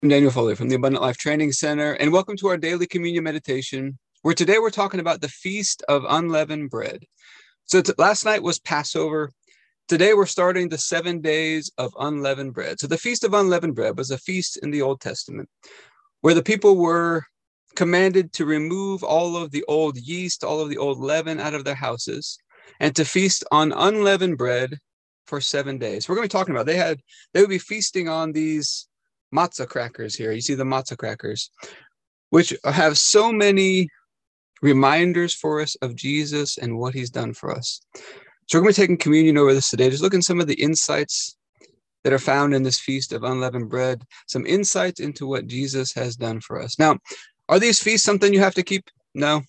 I'm Daniel Foley from the Abundant Life Training Center, and welcome to our daily communion meditation, where today we're talking about the Feast of Unleavened Bread. So last night was Passover. Today we're starting the 7 days of unleavened bread. So the Feast of Unleavened Bread was a feast in the Old Testament, where the people were commanded to remove all of the old yeast, all of the old leaven out of their houses, and to feast on unleavened bread for 7 days. We're going to be talking about they would be feasting on these matzah crackers here. You see the matzah crackers, which have so many reminders for us of Jesus and what he's done for us. So we're going to be taking communion over this today. Just look at some of the insights that are found in this Feast of Unleavened Bread, some insights into what Jesus has done for us. Now, are these feasts something you have to keep? No.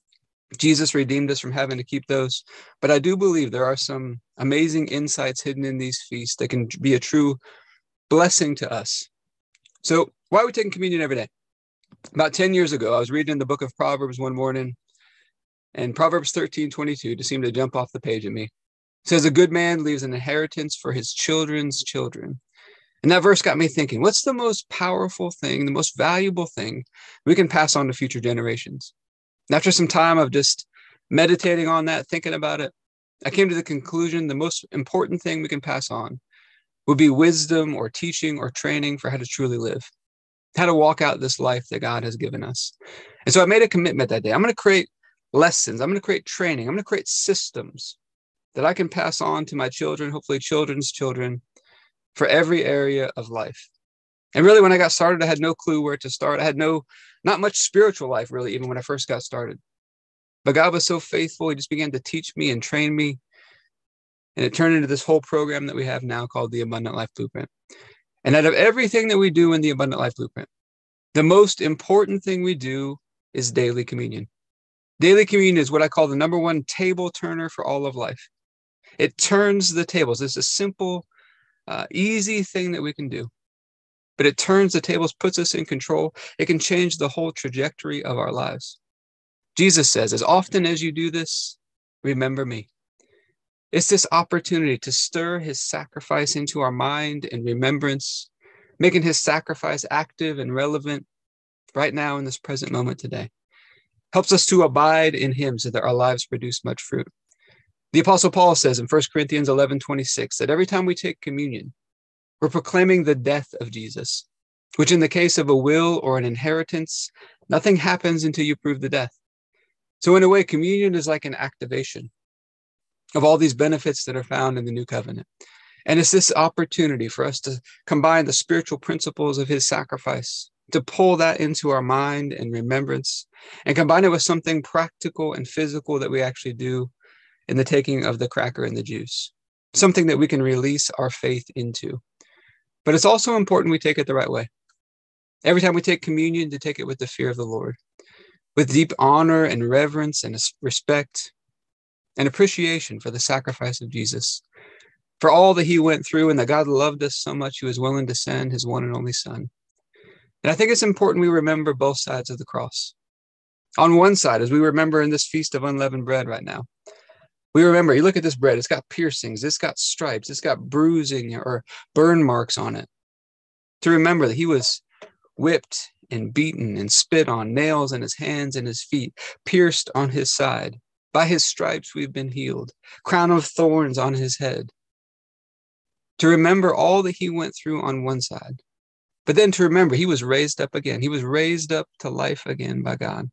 Jesus redeemed us from having to keep those. But I do believe there are some amazing insights hidden in these feasts that can be a true blessing to us. So why are we taking communion every day? About 10 years ago, I was reading the book of Proverbs one morning, and Proverbs 13:22 just seemed to jump off the page at me. It says, a good man leaves an inheritance for his children's children. And that verse got me thinking, what's the most powerful thing, the most valuable thing we can pass on to future generations? And after some time of just meditating on that, thinking about it, I came to the conclusion the most important thing we can pass on would be wisdom or teaching or training for how to truly live, how to walk out this life that God has given us. And so I made a commitment that day. I'm going to create lessons. I'm going to create training. I'm going to create systems that I can pass on to my children, hopefully children's children, for every area of life. And really, when I got started, I had no clue where to start. I had not much spiritual life, really, even when I first got started. But God was so faithful. He just began to teach me and train me. And it turned into this whole program that we have now called the Abundant Life Blueprint. And out of everything that we do in the Abundant Life Blueprint, the most important thing we do is daily communion. Daily communion is what I call the number one table turner for all of life. It turns the tables. It's a simple, easy thing that we can do. But it turns the tables, puts us in control. It can change the whole trajectory of our lives. Jesus says, as often as you do this, remember me. It's this opportunity to stir his sacrifice into our mind and remembrance, making his sacrifice active and relevant right now in this present moment today. Helps us to abide in him so that our lives produce much fruit. The Apostle Paul says in 1 Corinthians 11:26 that every time we take communion, we're proclaiming the death of Jesus, which in the case of a will or an inheritance, nothing happens until you prove the death. So in a way, communion is like an activation of all these benefits that are found in the new covenant. And it's this opportunity for us to combine the spiritual principles of his sacrifice, to pull that into our mind and remembrance, and combine it with something practical and physical that we actually do in the taking of the cracker and the juice, something that we can release our faith into. But it's also important we take it the right way. Every time we take communion, to take it with the fear of the Lord, with deep honor and reverence and respect and appreciation for the sacrifice of Jesus, for all that he went through, and that God loved us so much he was willing to send his one and only son. And I think it's important we remember both sides of the cross. On one side, as we remember in this Feast of Unleavened Bread right now, we remember, you look at this bread, it's got piercings, it's got stripes, it's got bruising or burn marks on it. To remember that he was whipped and beaten and spit on, nails in his hands and his feet, pierced on his side. By his stripes we've been healed, crown of thorns on his head. To remember all that he went through on one side, but then to remember he was raised up again. He was raised up to life again by God.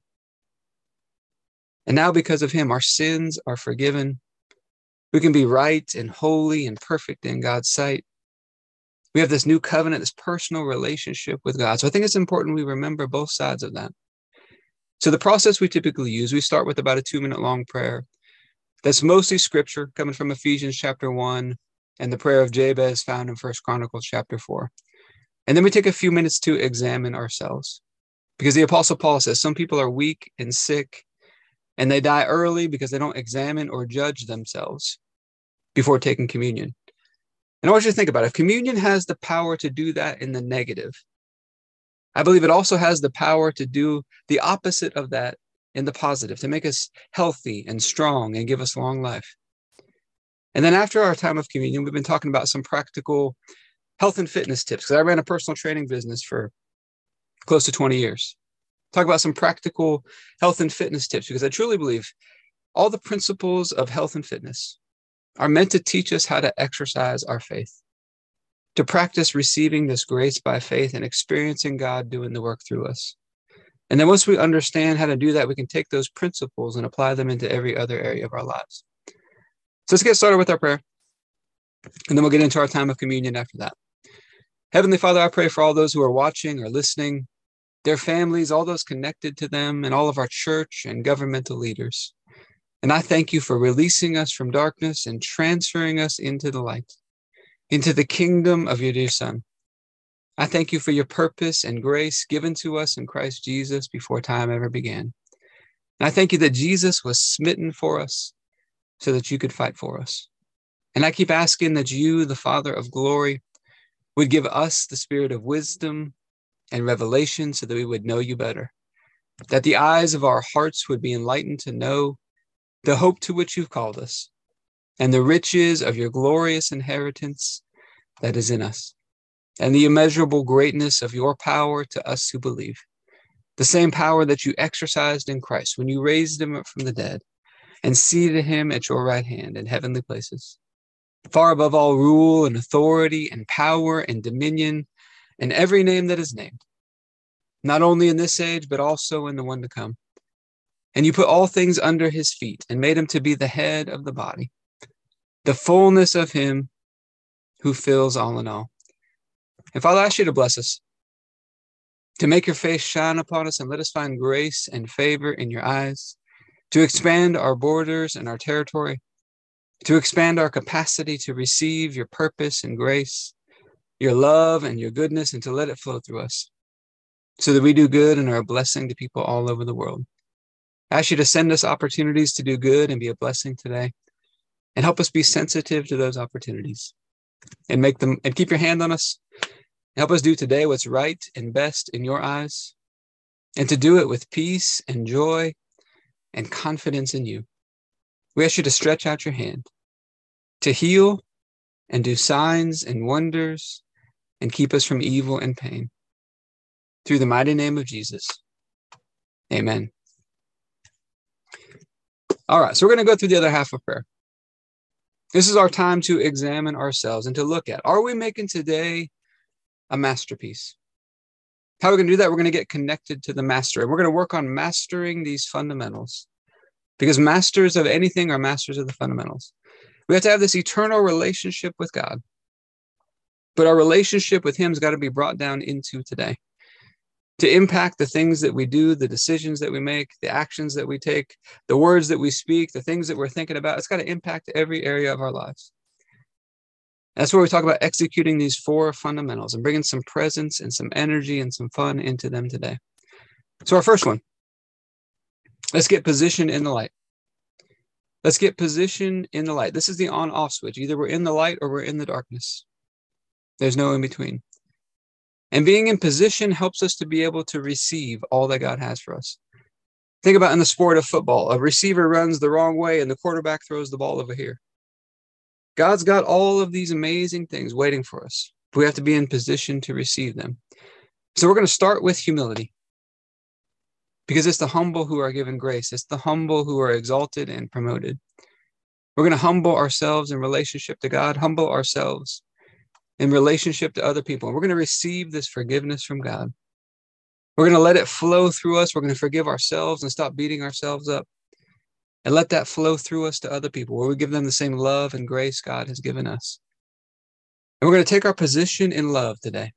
And now because of him, our sins are forgiven. We can be right and holy and perfect in God's sight. We have this new covenant, this personal relationship with God. So I think it's important we remember both sides of that. So the process we typically use, we start with about a 2-minute long prayer. That's mostly scripture coming from Ephesians chapter 1 and the prayer of Jabez found in 1 Chronicles chapter 4. And then we take a few minutes to examine ourselves, because the Apostle Paul says some people are weak and sick and they die early because they don't examine or judge themselves before taking communion. And I want you to think about it. If communion has the power to do that in the negative, I believe it also has the power to do the opposite of that in the positive, to make us healthy and strong and give us long life. And then after our time of communion, we've been talking about some practical health and fitness tips, because I ran a personal training business for close to 20 years. Talk about some practical health and fitness tips, because I truly believe all the principles of health and fitness are meant to teach us how to exercise our faith, to practice receiving this grace by faith and experiencing God doing the work through us. And then once we understand how to do that, we can take those principles and apply them into every other area of our lives. So let's get started with our prayer, and then we'll get into our time of communion after that. Heavenly Father, I pray for all those who are watching or listening, their families, all those connected to them, and all of our church and governmental leaders. And I thank you for releasing us from darkness and transferring us into the light, into the kingdom of your dear Son. I thank you for your purpose and grace given to us in Christ Jesus before time ever began. And I thank you that Jesus was smitten for us so that you could fight for us. And I keep asking that you, the Father of glory, would give us the spirit of wisdom and revelation so that we would know you better, that the eyes of our hearts would be enlightened to know the hope to which you've called us, and the riches of your glorious inheritance that is in us, and the immeasurable greatness of your power to us who believe, the same power that you exercised in Christ when you raised him up from the dead and seated him at your right hand in heavenly places, far above all rule and authority and power and dominion and every name that is named, not only in this age, but also in the one to come. And you put all things under his feet and made him to be the head of the body, the fullness of him who fills all in all. And Father, I ask you to bless us, to make your face shine upon us and let us find grace and favor in your eyes, to expand our borders and our territory, to expand our capacity to receive your purpose and grace, your love and your goodness, and to let it flow through us so that we do good and are a blessing to people all over the world. I ask you to send us opportunities to do good and be a blessing today, and help us be sensitive to those opportunities and make them, and keep your hand on us. Help us do today what's right and best in your eyes, and to do it with peace and joy and confidence in you. We ask you to stretch out your hand to heal and do signs and wonders and keep us from evil and pain. Through the mighty name of Jesus. Amen. All right, so we're going to go through the other half of prayer. This is our time to examine ourselves and to look at, are we making today a masterpiece? How are we going to do that? We're going to get connected to the master, and we're going to work on mastering these fundamentals, because masters of anything are masters of the fundamentals. We have to have this eternal relationship with God, but our relationship with him has got to be brought down into today, to impact the things that we do, the decisions that we make, the actions that we take, the words that we speak, the things that we're thinking about. It's got to impact every area of our lives. That's where we talk about executing these 4 fundamentals and bringing some presence and some energy and some fun into them today. So our first one, let's get positioned in the light. Let's get positioned in the light. This is the on-off switch. Either we're in the light or we're in the darkness. There's no in between. And being in position helps us to be able to receive all that God has for us. Think about in the sport of football, a receiver runs the wrong way and the quarterback throws the ball over here. God's got all of these amazing things waiting for us. We have to be in position to receive them. So we're going to start with humility, because it's the humble who are given grace. It's the humble who are exalted and promoted. We're going to humble ourselves in relationship to God, humble ourselves in relationship to other people. And we're going to receive this forgiveness from God. We're going to let it flow through us. We're going to forgive ourselves and stop beating ourselves up, and let that flow through us to other people, where we give them the same love and grace God has given us. And we're going to take our position in love today,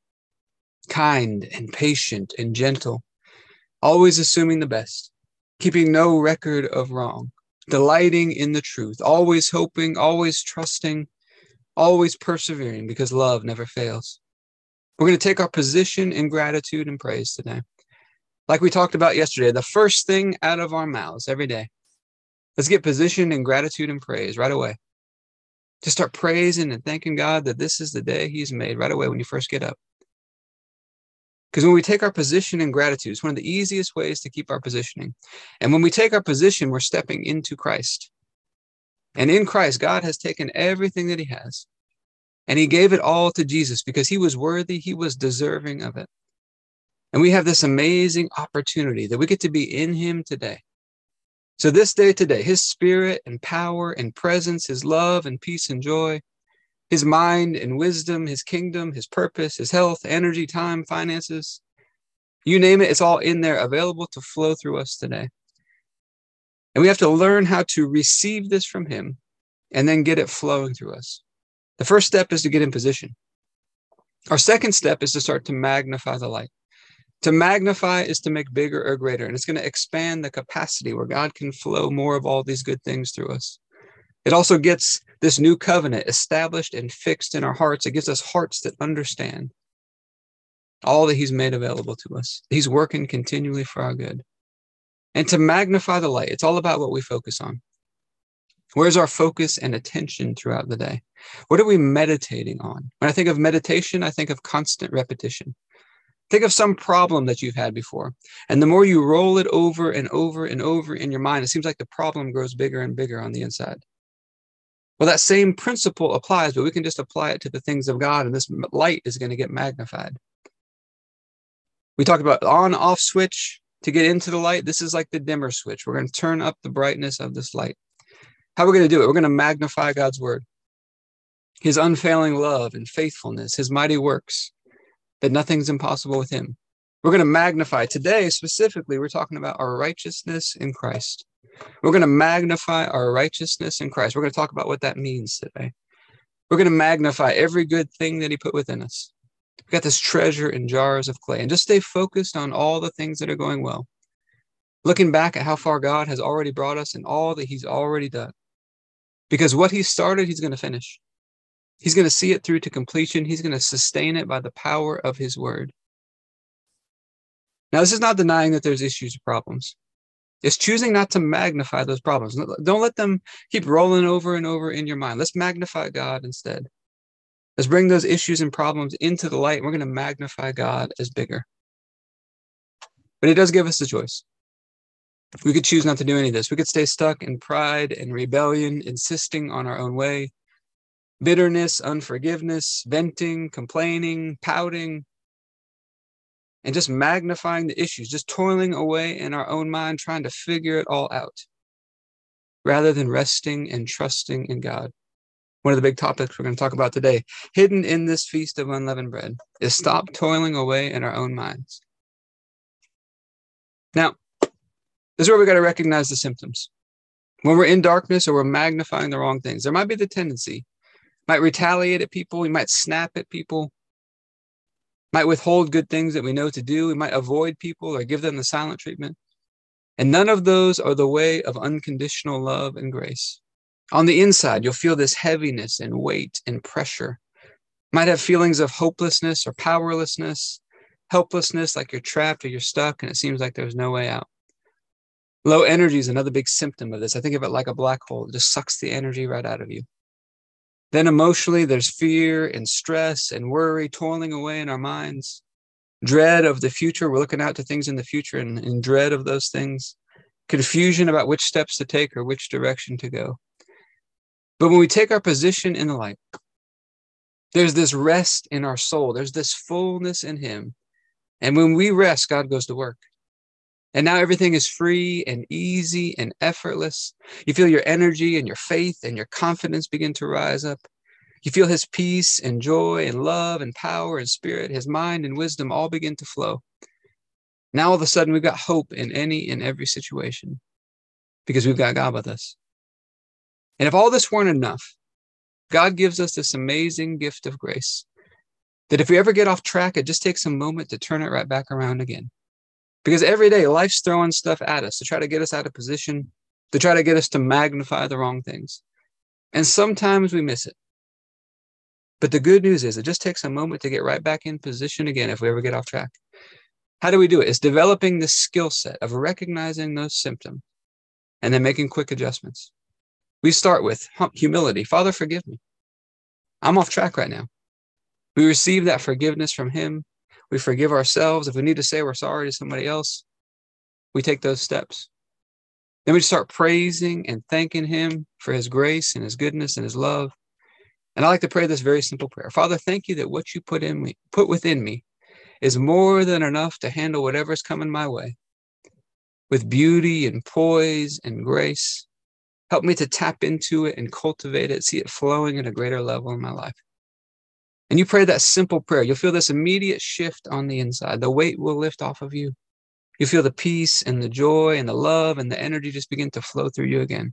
kind and patient and gentle, always assuming the best, keeping no record of wrong, delighting in the truth, always hoping, always trusting, always persevering, because love never fails. We're going to take our position in gratitude and praise today. Like we talked about yesterday, the first thing out of our mouths every day. Let's get positioned in gratitude and praise right away. Just start praising and thanking God that this is the day he's made right away when you first get up. Because when we take our position in gratitude, it's one of the easiest ways to keep our positioning. And when we take our position, we're stepping into Christ. And in Christ, God has taken everything that he has, and he gave it all to Jesus because he was worthy, he was deserving of it. And we have this amazing opportunity that we get to be in him today. So this day today, his spirit and power and presence, his love and peace and joy, his mind and wisdom, his kingdom, his purpose, his health, energy, time, finances, you name it, it's all in there available to flow through us today. And we have to learn how to receive this from him and then get it flowing through us. The first step is to get in position. Our second step is to start to magnify the light. To magnify is to make bigger or greater, and it's going to expand the capacity where God can flow more of all these good things through us. It also gets this new covenant established and fixed in our hearts. It gives us hearts that understand all that he's made available to us. He's working continually for our good. And to magnify the light, it's all about what we focus on. Where's our focus and attention throughout the day? What are we meditating on? When I think of meditation, I think of constant repetition. Think of some problem that you've had before. And the more you roll it over and over and over in your mind, it seems like the problem grows bigger and bigger on the inside. Well, that same principle applies, but we can just apply it to the things of God, and this light is going to get magnified. We talked about on-off switch to get into the light. This is like the dimmer switch. We're going to turn up the brightness of this light. How are we going to do it? We're going to magnify God's word, his unfailing love and faithfulness, his mighty works, that nothing's impossible with him. We're going to magnify. Today, specifically, we're talking about our righteousness in Christ. We're going to magnify our righteousness in Christ. We're going to talk about what that means today. We're going to magnify every good thing that he put within us. We've got this treasure in jars of clay, and just stay focused on all the things that are going well. Looking back at how far God has already brought us and all that he's already done. Because what he started, he's going to finish. He's going to see it through to completion. He's going to sustain it by the power of his word. Now, this is not denying that there's issues or problems. It's choosing not to magnify those problems. Don't let them keep rolling over and over in your mind. Let's magnify God instead. Let's bring those issues and problems into the light. And we're going to magnify God as bigger. But he does give us the choice. We could choose not to do any of this. We could stay stuck in pride and rebellion, insisting on our own way. Bitterness, unforgiveness, venting, complaining, pouting, and just magnifying the issues, just toiling away in our own mind, trying to figure it all out, rather than resting and trusting in God. One of the big topics we're going to talk about today, hidden in this feast of unleavened bread, is stop toiling away in our own minds. Now, this is where we got to recognize the symptoms. When we're in darkness or we're magnifying the wrong things, there might be the tendency, might retaliate at people, we might snap at people, might withhold good things that we know to do, we might avoid people or give them the silent treatment. And none of those are the way of unconditional love and grace. On the inside, you'll feel this heaviness and weight and pressure. Might have feelings of hopelessness or powerlessness, helplessness, like you're trapped or you're stuck and it seems like there's no way out. Low energy is another big symptom of this. I think of it like a black hole. It just sucks the energy right out of you. Then emotionally, there's fear and stress and worry toiling away in our minds. Dread of the future. We're looking out to things in the future and in dread of those things. Confusion about which steps to take or which direction to go. But when we take our position in the light, there's this rest in our soul. There's this fullness in him. And when we rest, God goes to work. And now everything is free and easy and effortless. You feel your energy and your faith and your confidence begin to rise up. You feel his peace and joy and love and power and spirit, his mind and wisdom all begin to flow. Now all of a sudden we've got hope in any and every situation because we've got God with us. And if all this weren't enough, God gives us this amazing gift of grace that if we ever get off track, it just takes a moment to turn it right back around again. Because every day life's throwing stuff at us to try to get us out of position, to try to get us to magnify the wrong things. And sometimes we miss it. But the good news is it just takes a moment to get right back in position again if we ever get off track. How do we do it? It's developing the skill set of recognizing those symptoms and then making quick adjustments. We start with humility. Father, forgive me. I'm off track right now. We receive that forgiveness from him. We forgive ourselves. If we need to say we're sorry to somebody else, we take those steps. Then we start praising and thanking him for his grace and his goodness and his love. And I like to pray this very simple prayer. Father, thank you that what you put within me is more than enough to handle whatever's coming my way. With beauty and poise and grace, help me to tap into it and cultivate it, see it flowing at a greater level in my life. And you pray that simple prayer. You'll feel this immediate shift on the inside. The weight will lift off of you. You feel the peace and the joy and the love and the energy just begin to flow through you again.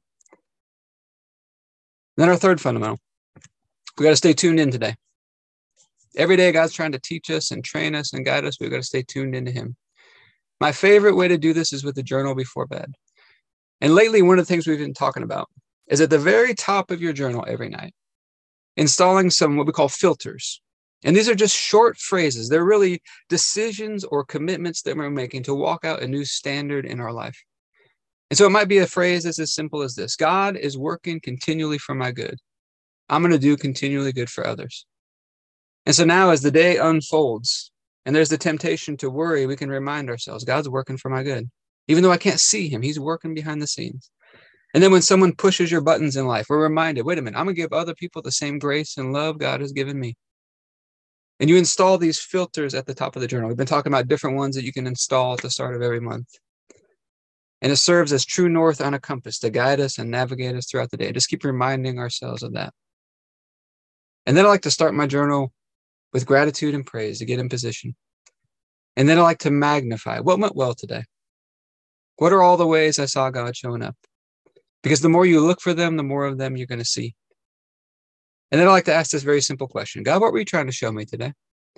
Then our third fundamental, we got to stay tuned in today. Every day, God's trying to teach us and train us and guide us. We've got to stay tuned into him. My favorite way to do this is with a journal before bed. And lately, one of the things we've been talking about is at the very top of your journal every night, installing some what we call filters. And these are just short phrases. They're really decisions or commitments that we're making to walk out a new standard in our life. And so it might be a phrase that's as simple as this: God is working continually for my good. I'm going to do continually good for others. And so now as the day unfolds and there's the temptation to worry, we can remind ourselves, God's working for my good. Even though I can't see him, he's working behind the scenes. And then when someone pushes your buttons in life, we're reminded, wait a minute, I'm going to give other people the same grace and love God has given me. And you install these filters at the top of the journal. We've been talking about different ones that you can install at the start of every month. And it serves as true north on a compass to guide us and navigate us throughout the day. Just keep reminding ourselves of that. And then I like to start my journal with gratitude and praise to get in position. And then I like to magnify what went well today. What are all the ways I saw God showing up? Because the more you look for them, the more of them you're going to see. And then I like to ask this very simple question: God, what were you trying to show me today?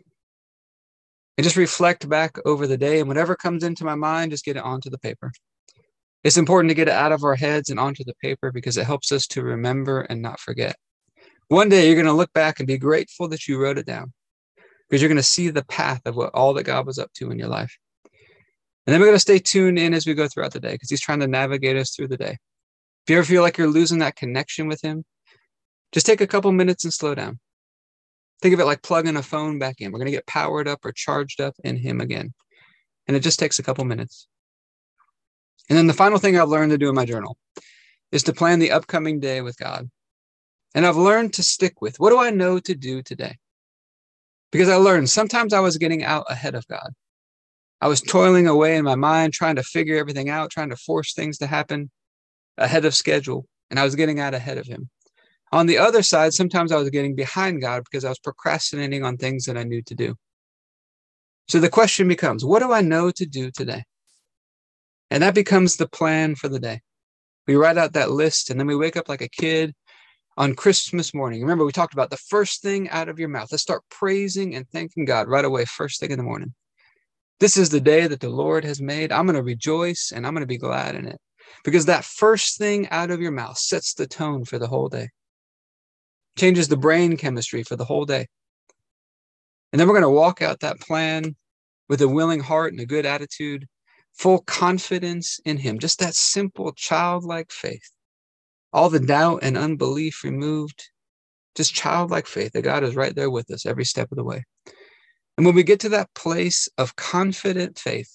And just reflect back over the day, and whatever comes into my mind, just get it onto the paper. It's important to get it out of our heads and onto the paper because it helps us to remember and not forget. One day you're going to look back and be grateful that you wrote it down, because you're going to see the path of all that God was up to in your life. And then we're going to stay tuned in as we go throughout the day, because he's trying to navigate us through the day. If you ever feel like you're losing that connection with him, just take a couple minutes and slow down. Think of it like plugging a phone back in. We're going to get powered up or charged up in him again. And it just takes a couple minutes. And then the final thing I've learned to do in my journal is to plan the upcoming day with God. And I've learned to stick with, what do I know to do today? Because I learned sometimes I was getting out ahead of God. I was toiling away in my mind, trying to figure everything out, trying to force things to happen ahead of schedule. And I was getting out ahead of him. On the other side, sometimes I was getting behind God because I was procrastinating on things that I knew to do. So the question becomes, what do I know to do today? And that becomes the plan for the day. We write out that list, and then we wake up like a kid on Christmas morning. Remember, we talked about the first thing out of your mouth. Let's start praising and thanking God right away, first thing in the morning. This is the day that the Lord has made. I'm going to rejoice and I'm going to be glad in it. Because that first thing out of your mouth sets the tone for the whole day. Changes the brain chemistry for the whole day. And then we're going to walk out that plan with a willing heart and a good attitude, full confidence in him. Just that simple childlike faith. All the doubt and unbelief removed. Just childlike faith that God is right there with us every step of the way. And when we get to that place of confident faith,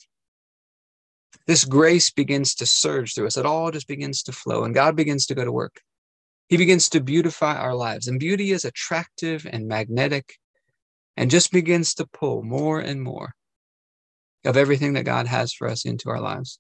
this grace begins to surge through us. It all just begins to flow, and God begins to go to work. He begins to beautify our lives, and beauty is attractive and magnetic and just begins to pull more and more of everything that God has for us into our lives.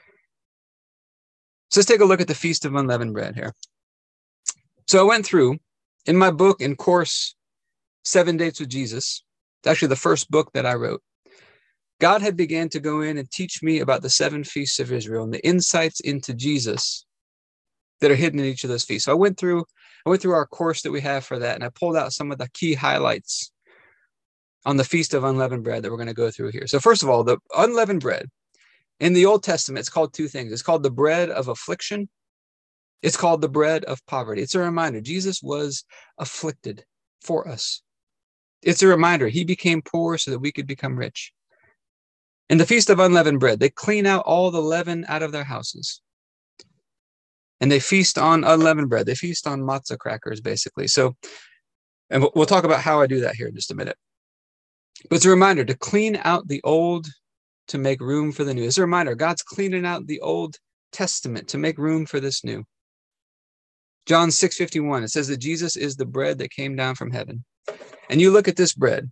So let's take a look at the Feast of Unleavened Bread here. So I went through in my book and course, 7 Dates with Jesus. It's actually the first book that I wrote. God had began to go in and teach me about the 7 feasts of Israel and the insights into Jesus that are hidden in each of those feasts. So I went through our course that we have for that, and I pulled out some of the key highlights on the Feast of Unleavened Bread that we're going to go through here. So first of all, the unleavened bread in the Old Testament, it's called 2 things. It's called the bread of affliction. It's called the bread of poverty. It's a reminder Jesus was afflicted for us. It's a reminder he became poor so that we could become rich. In the Feast of Unleavened Bread, they clean out all the leaven out of their houses. And they feast on unleavened bread. They feast on matzah crackers, basically. So, and we'll talk about how I do that here in just a minute. But it's a reminder to clean out the old to make room for the new. It's a reminder, God's cleaning out the Old Testament to make room for this new. John 6:51, it says that Jesus is the bread that came down from heaven. And you look at this bread,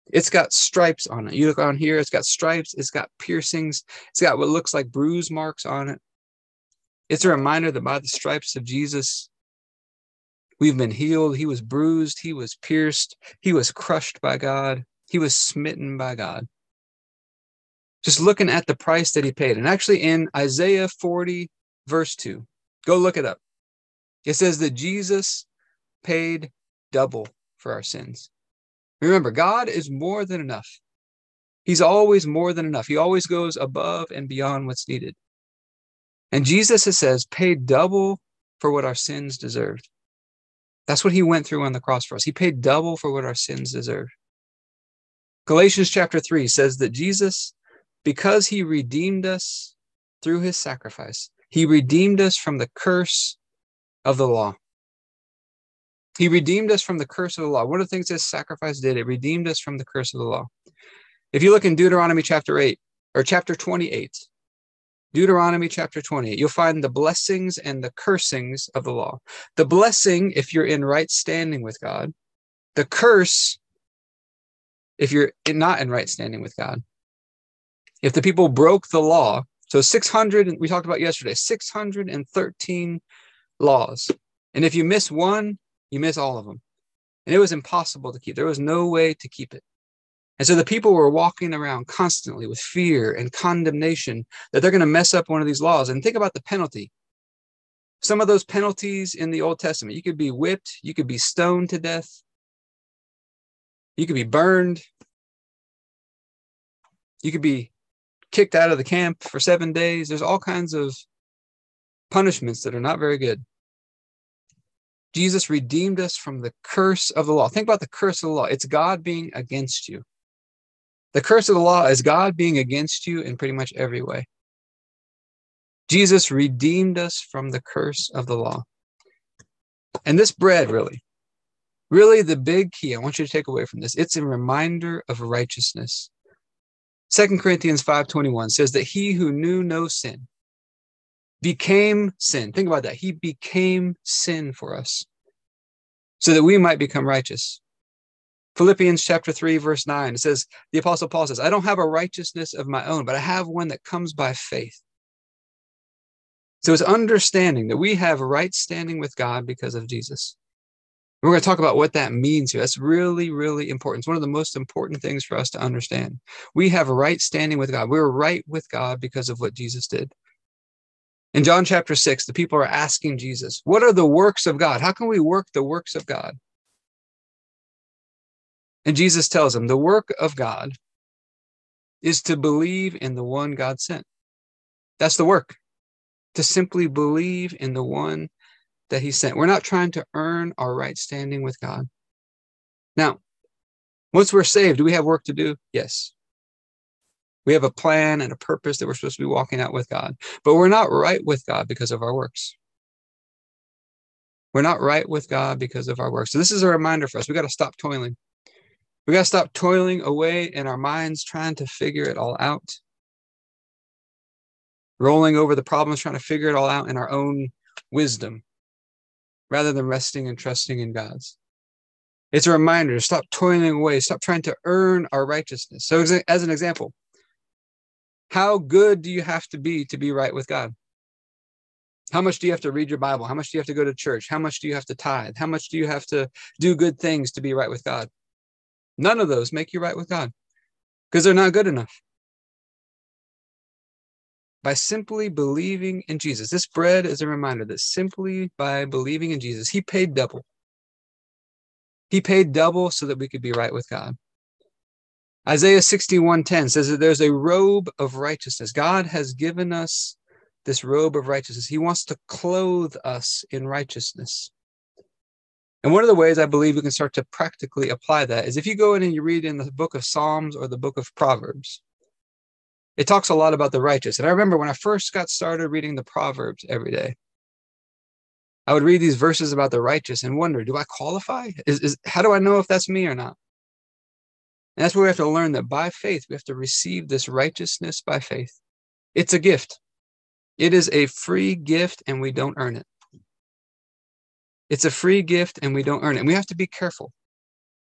It's got stripes on it. You look on here, it's got stripes, it's got piercings, it's got what looks like bruise marks on it. It's a reminder that by the stripes of Jesus, we've been healed. He was bruised, he was pierced, he was crushed by God, he was smitten by God. Just looking at the price that he paid. And actually in Isaiah 40, verse 2, go look it up. It says that Jesus paid double for our sins. Remember, God is more than enough. He's always more than enough. He always goes above and beyond what's needed. And Jesus, it says, paid double for what our sins deserved. That's what he went through on the cross for us. He paid double for what our sins deserved. Galatians chapter 3 says that Jesus, because he redeemed us through his sacrifice, he redeemed us from the curse of the law. He redeemed us from the curse of the law. One of the things this sacrifice did, it redeemed us from the curse of the law. If you look in Deuteronomy chapter 8, or chapter 28, Deuteronomy chapter 28, you'll find the blessings and the cursings of the law. The blessing, if you're in right standing with God. The curse, if you're not in right standing with God. If the people broke the law, so 600, we talked about yesterday, 613 laws. And if you miss one, you miss all of them. And it was impossible to keep. There was no way to keep it. And so the people were walking around constantly with fear and condemnation that they're going to mess up one of these laws. And think about the penalty. Some of those penalties in the Old Testament, you could be whipped, you could be stoned to death, you could be burned, you could be kicked out of the camp for 7 days. There's all kinds of punishments that are not very good. Jesus redeemed us from the curse of the law. Think about the curse of the law. It's God being against you. The curse of the law is God being against you in pretty much every way. Jesus redeemed us from the curse of the law. And this bread, really the big key I want you to take away from this, it's a reminder of righteousness. 2 Corinthians 5:21 says that he who knew no sin became sin. Think about that. He became sin for us so that we might become righteous. Philippians chapter 3, verse 9, it says, the Apostle Paul says, I don't have a righteousness of my own, but I have one that comes by faith. So it's understanding that we have right standing with God because of Jesus. We're going to talk about what that means here. That's really, really important. It's one of the most important things for us to understand. We have a right standing with God. We're right with God because of what Jesus did. In John chapter 6, the people are asking Jesus, what are the works of God? How can we work the works of God? And Jesus tells them, the work of God is to believe in the one God sent. That's the work, to simply believe in the one that he sent. We're not trying to earn our right standing with God. Now, once we're saved, do we have work to do? Yes. We have a plan and a purpose that we're supposed to be walking out with God. But we're not right with God because of our works. We're not right with God because of our works. So this is a reminder for us. We got to stop toiling. We got to stop toiling away in our minds, trying to figure it all out. Rolling over the problems, trying to figure it all out in our own wisdom, rather than resting and trusting in God's. It's a reminder to stop toiling away, stop trying to earn our righteousness. So as an example, how good do you have to be right with God? How much do you have to read your Bible? How much do you have to go to church? How much do you have to tithe? How much do you have to do good things to be right with God? None of those make you right with God because they're not good enough. By simply believing in Jesus. This bread is a reminder that simply by believing in Jesus, he paid double. He paid double so that we could be right with God. Isaiah 61:10 says that there's a robe of righteousness. God has given us this robe of righteousness. He wants to clothe us in righteousness. And one of the ways I believe we can start to practically apply that is if you go in and you read in the book of Psalms or the book of Proverbs, it talks a lot about the righteous. And I remember when I first got started reading the Proverbs every day, I would read these verses about the righteous and wonder, do I qualify? How do I know if that's me or not? And that's where we have to learn that by faith, we have to receive this righteousness by faith. It's a gift. It is a free gift and we don't earn it. It's a free gift and we don't earn it. And we have to be careful.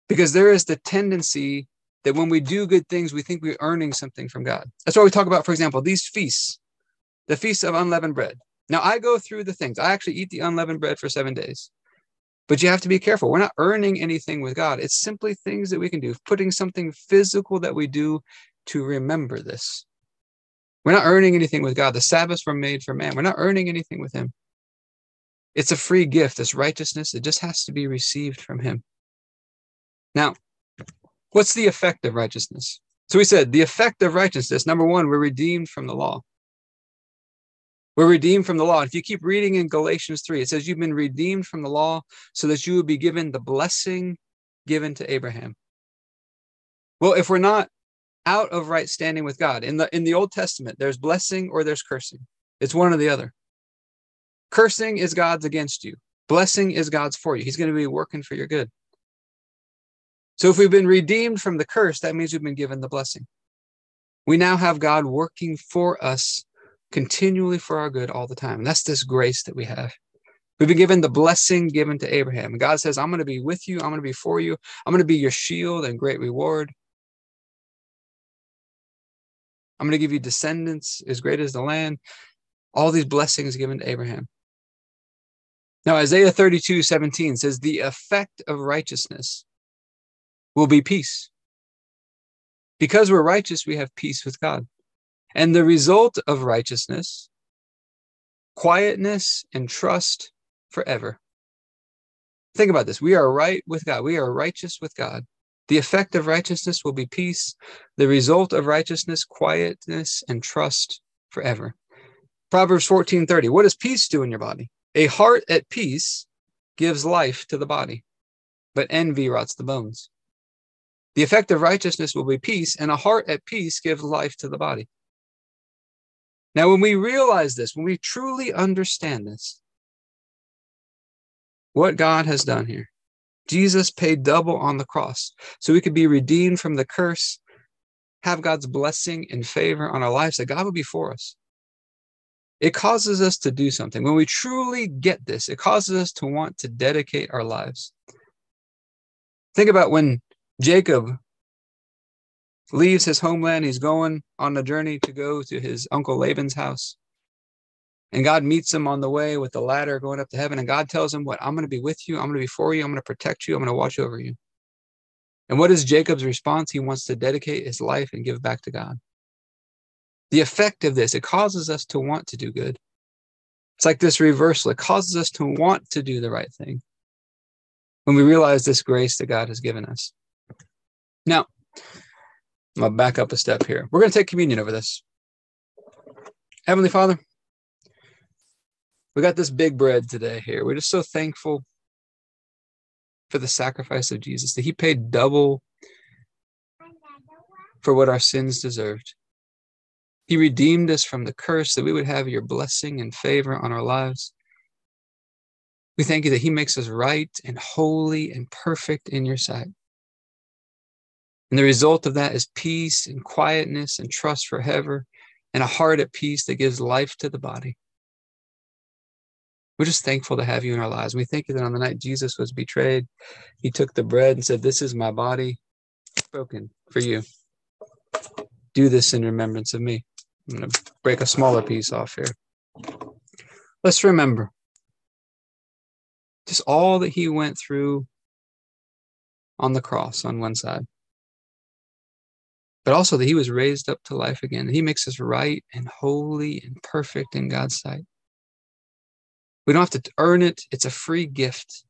Because there is the tendency that when we do good things, we think we're earning something from God. That's why we talk about, for example, these feasts, the Feast of Unleavened Bread. Now, I go through the things. I actually eat the unleavened bread for 7 days. But you have to be careful. We're not earning anything with God. It's simply things that we can do, putting something physical that we do to remember this. We're not earning anything with God. The Sabbaths were made for man. We're not earning anything with him. It's a free gift. This righteousness, it just has to be received from him. Now, what's the effect of righteousness? So we said the effect of righteousness, number one, we're redeemed from the law. We're redeemed from the law. If you keep reading in Galatians 3, it says you've been redeemed from the law so that you would be given the blessing given to Abraham. Well, if we're not out of right standing with God, in the Old Testament, there's blessing or there's cursing. It's one or the other. Cursing is God's against you. Blessing is God's for you. He's going to be working for your good. So if we've been redeemed from the curse, that means we've been given the blessing. We now have God working for us continually for our good all the time. And that's this grace that we have. We've been given the blessing given to Abraham. And God says, I'm going to be with you. I'm going to be for you. I'm going to be your shield and great reward. I'm going to give you descendants as great as the land. All these blessings given to Abraham. Now, Isaiah 32:17 says, the effect of righteousness will be peace. Because we're righteous, we have peace with God. And the result of righteousness, quietness and trust forever. Think about this. We are right with God. We are righteous with God. The effect of righteousness will be peace. The result of righteousness, quietness and trust forever. Proverbs 14:30. What does peace do in your body? A heart at peace gives life to the body, but envy rots the bones. The effect of righteousness will be peace, and a heart at peace gives life to the body. Now, when we realize this, when we truly understand this, what God has done here, Jesus paid double on the cross so we could be redeemed from the curse, have God's blessing and favor on our lives, that God would be for us. It causes us to do something. When we truly get this, it causes us to want to dedicate our lives. Think about when Jacob leaves his homeland. He's going on a journey to go to his uncle Laban's house. And God meets him on the way with the ladder going up to heaven. And God tells him, what? I'm going to be with you. I'm going to be for you. I'm going to protect you. I'm going to watch over you. And what is Jacob's response? He wants to dedicate his life and give back to God. The effect of this, it causes us to want to do good. It's like this reversal. It causes us to want to do the right thing when we realize this grace that God has given us. Now, I'm going to back up a step here. We're going to take communion over this. Heavenly Father, we got this big bread today here. We're just so thankful for the sacrifice of Jesus, that he paid double for what our sins deserved. He redeemed us from the curse, that we would have your blessing and favor on our lives. We thank you that he makes us right and holy and perfect in your sight. And the result of that is peace and quietness and trust forever, and a heart at peace that gives life to the body. We're just thankful to have you in our lives. We thank you that on the night Jesus was betrayed, he took the bread and said, this is my body broken for you. Do this in remembrance of me. I'm going to break a smaller piece off here. Let's remember just all that he went through on the cross on one side, but also that he was raised up to life again. And he makes us right and holy and perfect in God's sight. We don't have to earn it. It's a free gift.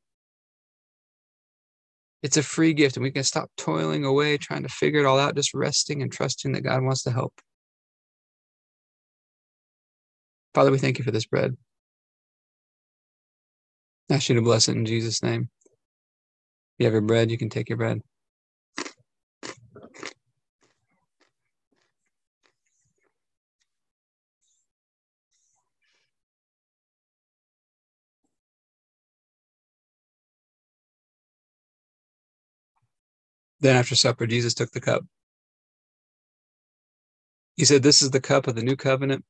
It's a free gift, and we can stop toiling away, trying to figure it all out, just resting and trusting that God wants to help. Father, we thank you for this bread. I ask you to bless it in Jesus' name. If you have your bread, you can take your bread. Then after supper, Jesus took the cup. He said, this is the cup of the new covenant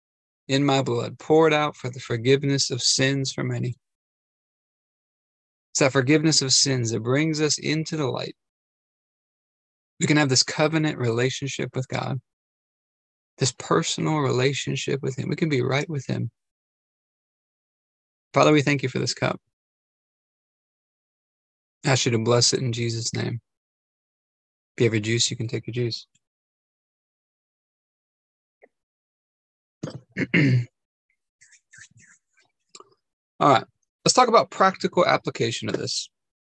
in my blood, poured out for the forgiveness of sins for many. It's that forgiveness of sins that brings us into the light. We can have this covenant relationship with God, this personal relationship with him. We can be right with him. Father, we thank you for this cup. I ask you to bless it in Jesus' name. If you have your juice, you can take your juice. All right, let's talk about practical application of this.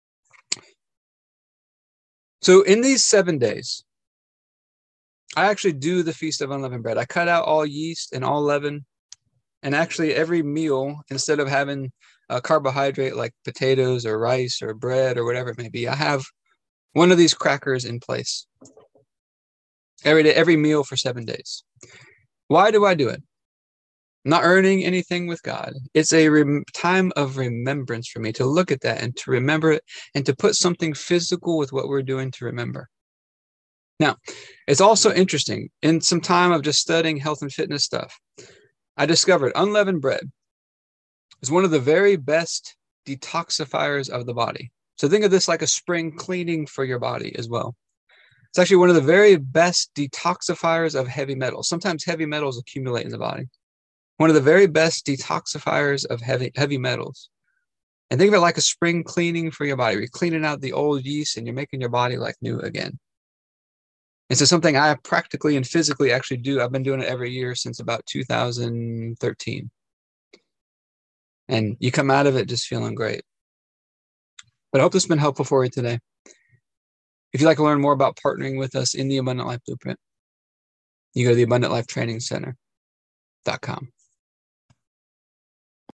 So in these 7 days, I actually do the Feast of Unleavened Bread. I cut out all yeast and all leaven. And actually every meal, instead of having a carbohydrate like potatoes or rice or bread or whatever it may be, I have one of these crackers in place every day, every meal for 7 days. Why do I do it? I'm not earning anything with God. It's a time of remembrance for me to look at that and to remember it and to put something physical with what we're doing to remember. Now, it's also interesting. In some time of just studying health and fitness stuff, I discovered unleavened bread is one of the very best detoxifiers of the body. So think of this like a spring cleaning for your body as well. It's actually one of the very best detoxifiers of heavy metals. Sometimes heavy metals accumulate in the body. One of the very best detoxifiers of heavy metals. And think of it like a spring cleaning for your body. You're cleaning out the old yeast and you're making your body like new again. And so something I practically and physically actually do. I've been doing it every year since about 2013. And you come out of it just feeling great. But I hope this has been helpful for you today. If you'd like to learn more about partnering with us in the Abundant Life Blueprint, you go to the AbundantLifeTrainingCenter.com.